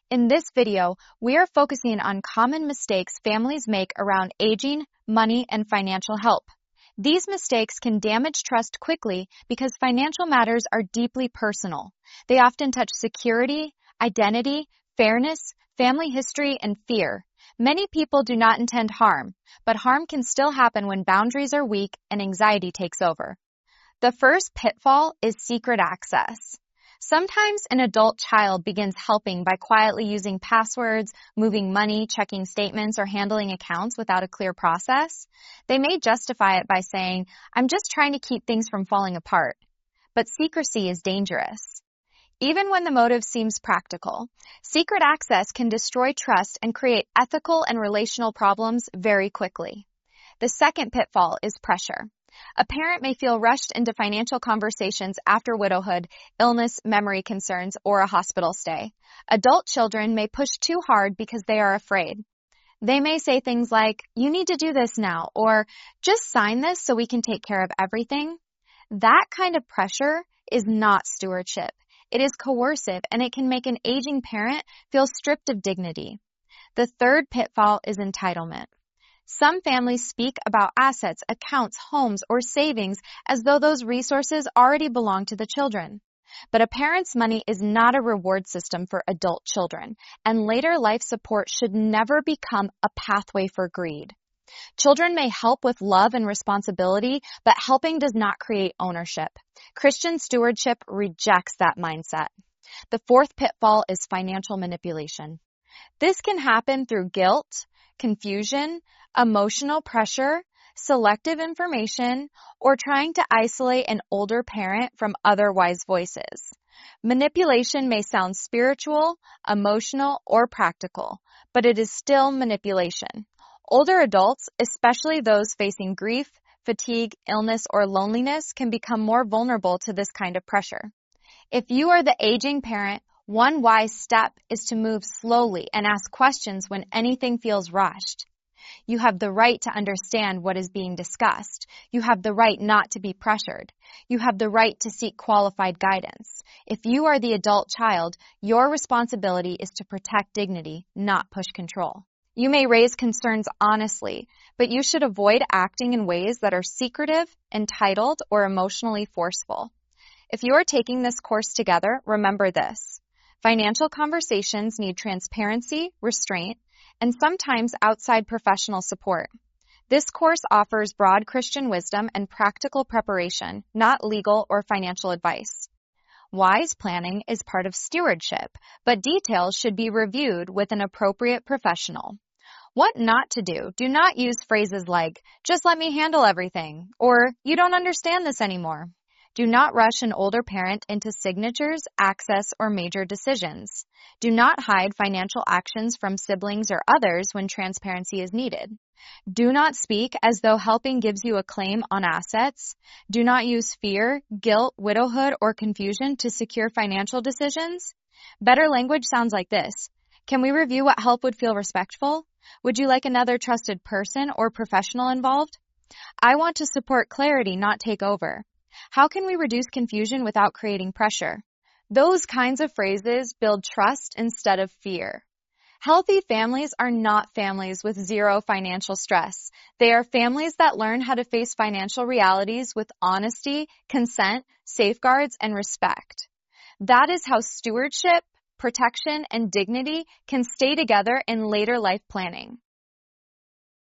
In this video, we are focusing on common mistakes families make around aging, money, and financial help. These mistakes can damage trust quickly because financial matters are deeply personal. They often touch security, identity, fairness, family history, and fear. Many people do not intend harm, but harm can still happen when boundaries are weak and anxiety takes over. The first pitfall is secret access. Sometimes an adult child begins helping by quietly using passwords, moving money, checking statements, or handling accounts without a clear process. They may justify it by saying, "I'm just trying to keep things from falling apart." But secrecy is dangerous. Even when the motive seems practical, secret access can destroy trust and create ethical and relational problems very quickly. The second pitfall is pressure. A parent may feel rushed into financial conversations after widowhood, illness, memory concerns, or a hospital stay. Adult children may push too hard because they are afraid. They may say things like, "You need to do this now," or "Just sign this so we can take care of everything." That kind of pressure is not stewardship. It is coercive, and it can make an aging parent feel stripped of dignity. The third pitfall is entitlement. Some families speak about assets, accounts, homes, or savings as though those resources already belong to the children. But a parent's money is not a reward system for adult children, and later life support should never become a pathway for greed. Children may help with love and responsibility, but helping does not create ownership. Christian stewardship rejects that mindset. The fourth pitfall is financial manipulation. This can happen through guilt, confusion, emotional pressure, selective information, or trying to isolate an older parent from other wise voices. Manipulation may sound spiritual, emotional, or practical, but it is still manipulation. Older adults, especially those facing grief, fatigue, illness, or loneliness, can become more vulnerable to this kind of pressure. If you are the aging parent, one wise step is to move slowly and ask questions when anything feels rushed. You have the right to understand what is being discussed. You have the right not to be pressured. You have the right to seek qualified guidance. If you are the adult child, your responsibility is to protect dignity, not push control. You may raise concerns honestly, but you should avoid acting in ways that are secretive, entitled, or emotionally forceful. If you are taking this course together, remember this. Financial conversations need transparency, restraint, and sometimes outside professional support. This course offers broad Christian wisdom and practical preparation, not legal or financial advice. Wise planning is part of stewardship, but details should be reviewed with an appropriate professional. What not to do? Do not use phrases like, "Just let me handle everything," or "You don't understand this anymore." Do not rush an older parent into signatures, access, or major decisions. Do not hide financial actions from siblings or others when transparency is needed. Do not speak as though helping gives you a claim on assets. Do not use fear, guilt, widowhood, or confusion to secure financial decisions. Better language sounds like this. Can we review what help would feel respectful? Would you like another trusted person or professional involved? I want to support clarity, not take over. How can we reduce confusion without creating pressure? Those kinds of phrases build trust instead of fear. Healthy families are not families with zero financial stress. They are families that learn how to face financial realities with honesty, consent, safeguards, and respect. That is how stewardship, protection, and dignity can stay together in later life planning.